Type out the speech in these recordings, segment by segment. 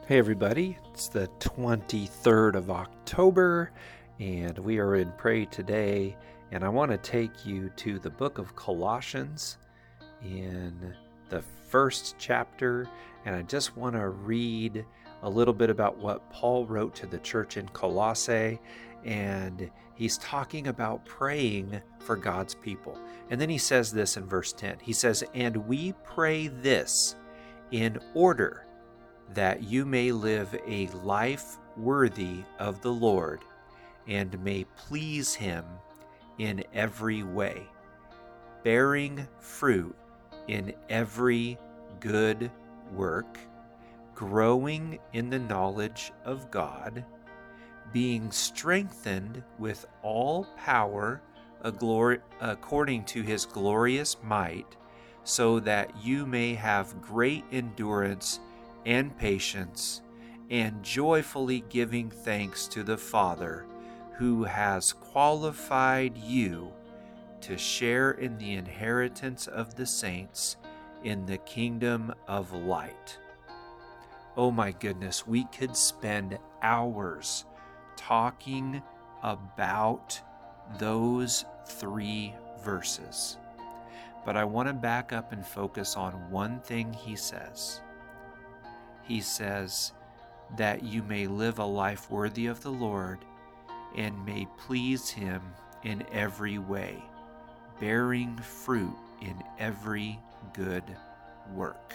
Hey everybody, it's the 23rd of October and we are in Pray Today, and I want to take you to the book of Colossians in the first chapter, and I just want to read a little bit about what Paul wrote to the church in Colossae, and he's talking about praying for God's people. And then he says this in verse 10. He says, "And we pray this in order that you may live a life worthy of the Lord and may please him in every way, bearing fruit in every good work, growing in the knowledge of God, being strengthened with all power according to his glorious might, so that you may have great endurance and patience, and joyfully giving thanks to the Father who has qualified you to share in the inheritance of the saints in the kingdom of light." Oh my goodness, we could spend hours talking about those three verses. But I want to back up and focus on one thing he says. He says that you may live a life worthy of the Lord and may please him in every way, bearing fruit in every good work.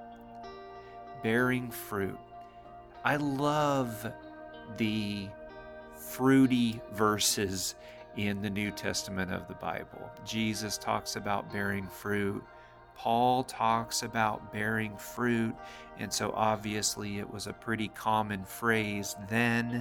Bearing fruit. I love the fruity verses in the New Testament of the Bible. Jesus talks about bearing fruit. Paul talks about bearing fruit, and so obviously it was a pretty common phrase then.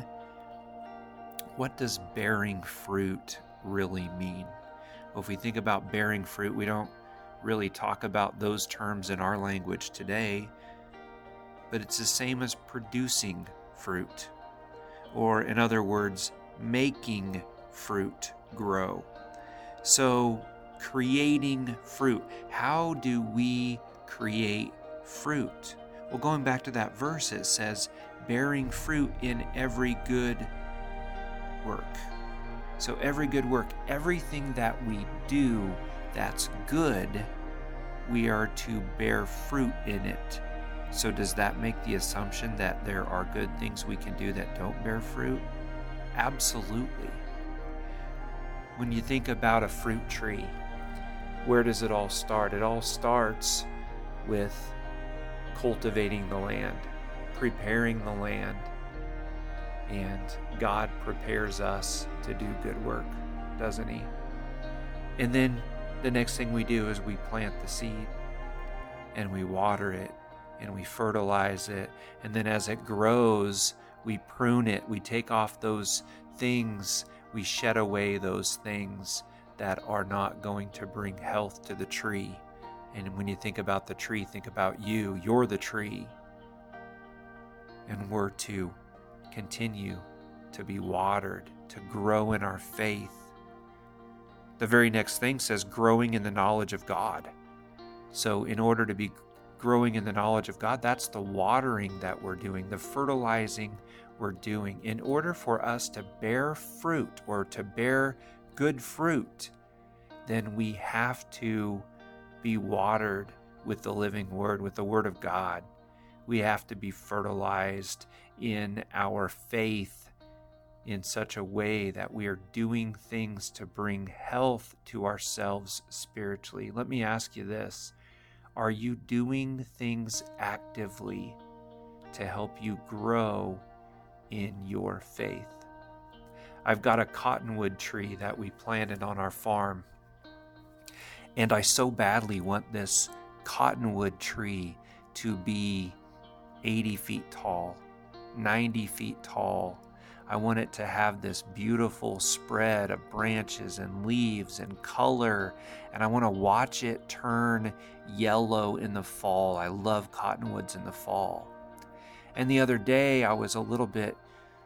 What does bearing fruit really mean? Well, if we think about bearing fruit, we don't really talk about those terms in our language today, but it's the same as producing fruit, or in other words, making fruit grow. So creating fruit. How do we create fruit? Well, going back to that verse, it says, bearing fruit in every good work. So every good work, everything that we do that's good, we are to bear fruit in it. So does that make the assumption that there are good things we can do that don't bear fruit? Absolutely. When you think about a fruit tree, where does it all start? It all starts with cultivating the land, preparing the land, and God prepares us to do good work, doesn't he? And then the next thing we do is we plant the seed, and we water it, and we fertilize it, and then as it grows, we prune it, we take off those things, we shed away those things that are not going to bring health to the tree. And when you think about the tree, think about you. You're the tree. And we're to continue to be watered, to grow in our faith. The very next thing says growing in the knowledge of God. So in order to be growing in the knowledge of God, that's the watering that we're doing, the fertilizing we're doing. In order for us to bear fruit, or to bear good fruit, then we have to be watered with the living word, with the word of God. We have to be fertilized in our faith in such a way that we are doing things to bring health to ourselves spiritually. Let me ask you this. Are you doing things actively to help you grow in your faith? I've got a cottonwood tree that we planted on our farm, and I so badly want this cottonwood tree to be 80 feet tall, 90 feet tall. I want it to have this beautiful spread of branches and leaves and color, and I want to watch it turn yellow in the fall. I love cottonwoods in the fall. And the other day I was a little bit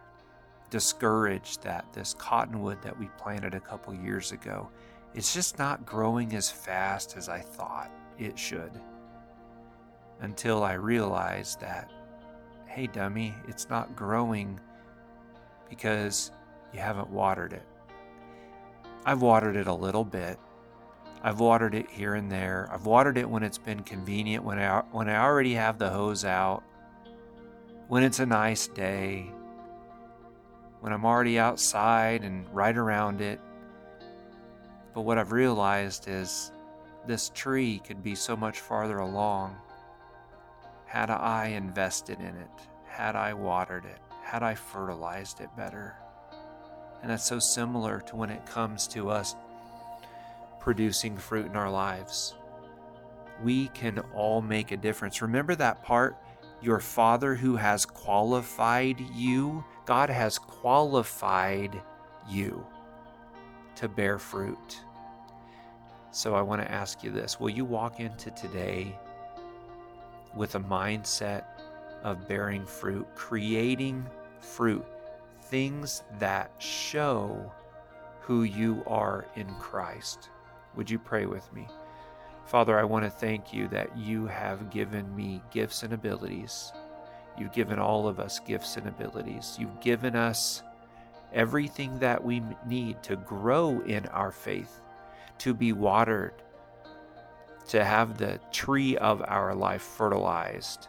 discouraged that this cottonwood that we planted a couple years ago, it's just not growing as fast as I thought it should. Until I realized that hey, dummy, it's not growing because you haven't watered it. I've watered it a little bit. I've watered it here and there. I've watered it when it's been convenient, when I already have the hose out, when it's a nice day, when I'm already outside and right around it. But what I've realized is this tree could be so much farther along had I invested in it, had I watered it, had I fertilized it better. And that's so similar to when it comes to us producing fruit in our lives. We can all make a difference. Remember that part? Your Father who has qualified you, God has qualified you to bear fruit. So I want to ask you this. Will you walk into today with a mindset of bearing fruit, creating fruit, things that show who you are in Christ? Would you pray with me? Father, I want to thank you that you have given me gifts and abilities. You've given all of us gifts and abilities. You've given us everything that we need to grow in our faith, to be watered, to have the tree of our life fertilized.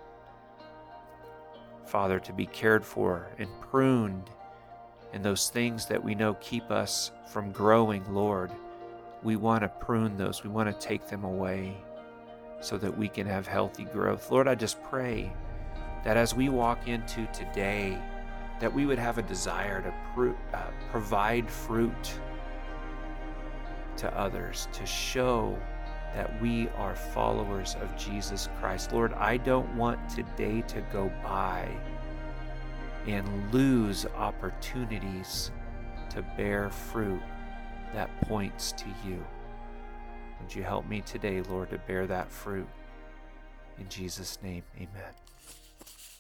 Father, to be cared for and pruned, and those things that we know keep us from growing, Lord, we want to prune those. We want to take them away so that we can have healthy growth. Lord, I just pray that as we walk into today, that we would have a desire to provide fruit to others, to show that we are followers of Jesus Christ. Lord, I don't want today to go by and lose opportunities to bear fruit that points to you. Would you help me today, Lord, to bear that fruit? In Jesus' name, amen.